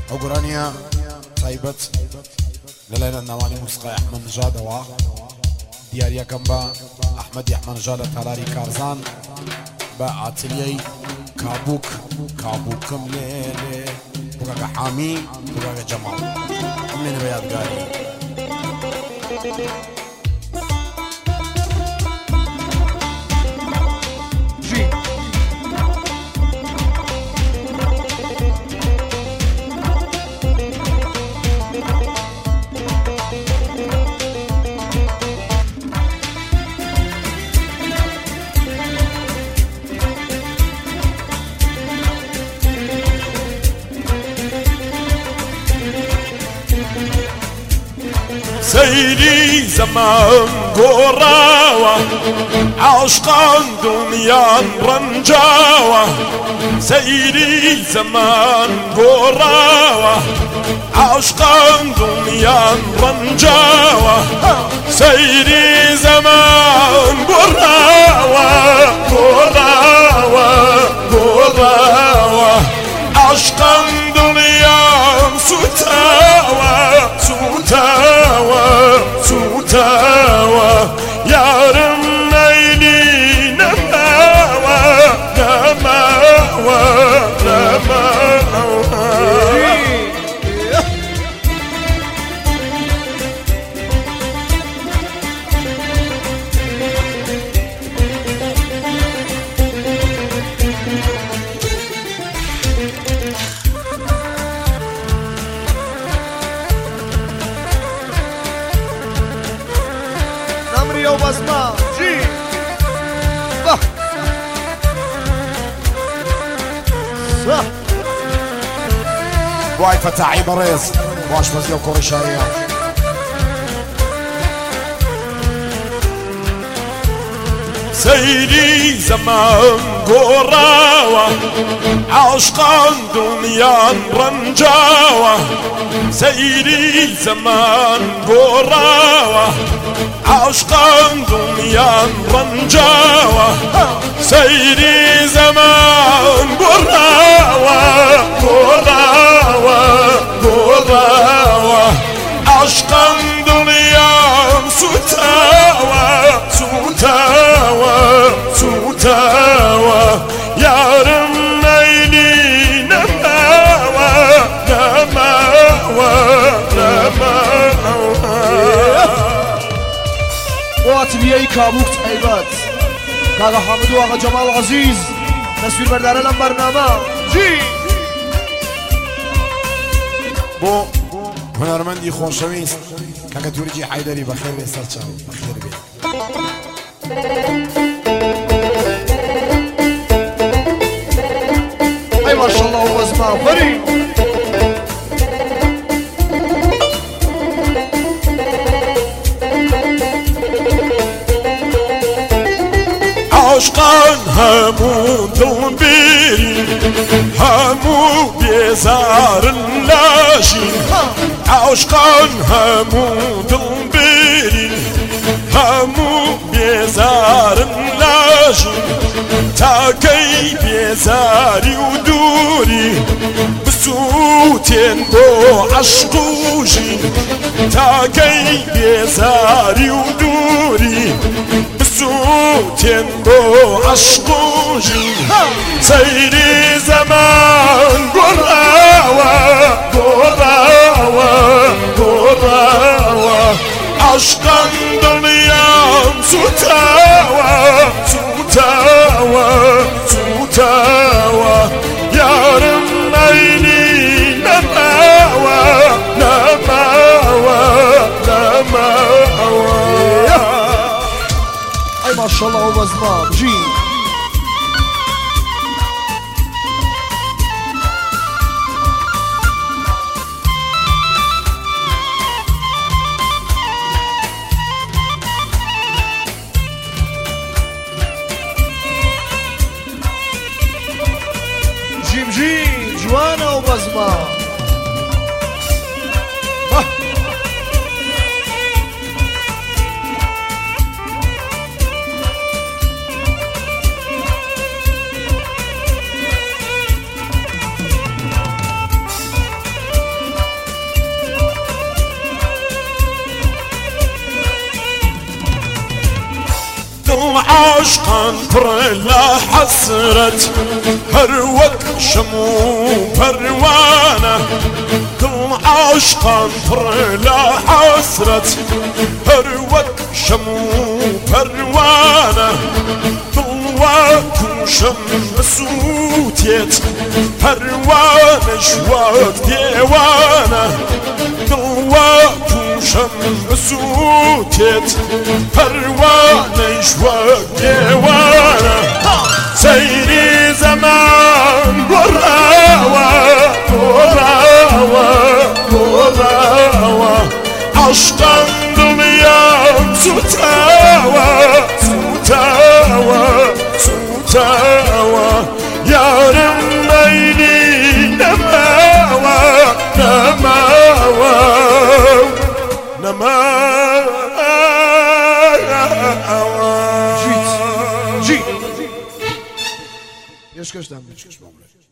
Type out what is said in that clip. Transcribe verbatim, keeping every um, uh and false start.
أوغرانيا طيبت لليلة النواني موسيقى أحمد نجاد و دياريا كمبا أحمد أحمد نجاد تالاري كارزان با أتليي كابوك كابوكم ليلي بوكاكا حامي بوكاكا جمال من بيادقاري سيري زمان قراوة عشقان دنيا رنجاوة سيري زمان قراوة عشقان دنيا رنجاوة سيري زمان قراوة قراوة قراوة عشقان دنيا ستاوة ستاوة ستاوة يارم نيلي نماوة نماوة نماوة وبسمة جي صح صح واي فتاحي بريز واش بزيو كوريشايا سيري زمان قراوة عشقان دنيا رنجاوة سيري زمان قراوة عشقان دنيا رنجاوة سيري زمان قراوة قراوة قراوة عشقان دنيا ستاوة ستاوة ستاوة يارم نيلي نماوة نماوة نماوة واتبيعي كابوك تعيبات كاغا حامد واغا جمال عزيز تصوير بردارة لم برنامه جي بو هنرمندي خوشويست كاكا توريجي حيدري بخير بي سرچاو بخير بي اي ما شاء الله وبسمع فريق عشقان همو دلبيري همو بيزار اللاشي عشقان همو دلبيري همو بيزار اللاشي تاكي بيزاري ودوري بسوتين بو عشقوجي تاكي بيزاري ودوري بسوتين بو عشقوجي سيري زمان قراوة قراوة قراوة عشقا دنيا ستاوة ستاوة ستاوة يارم نيلي نماوة نماوة نماوة اي ما شاء الله وبسمع جي جيم جي جوانا وبسمع پر لا حسرت هر وقت شمو پروانه دل عاشقان پر لا حسرت هر وقت شمو پروانه دل وقت شم سوتیت پروانش وقت دیوانه دل وقت شم سوتیت پروانش وقت دیوانه سیری زمان براوه براوه براوه عشقم دنیام سوتاوه سوتاوه سوتاوه یارم بینی نماوه نماوه نماوه جيت جيت يسكش دم يسكش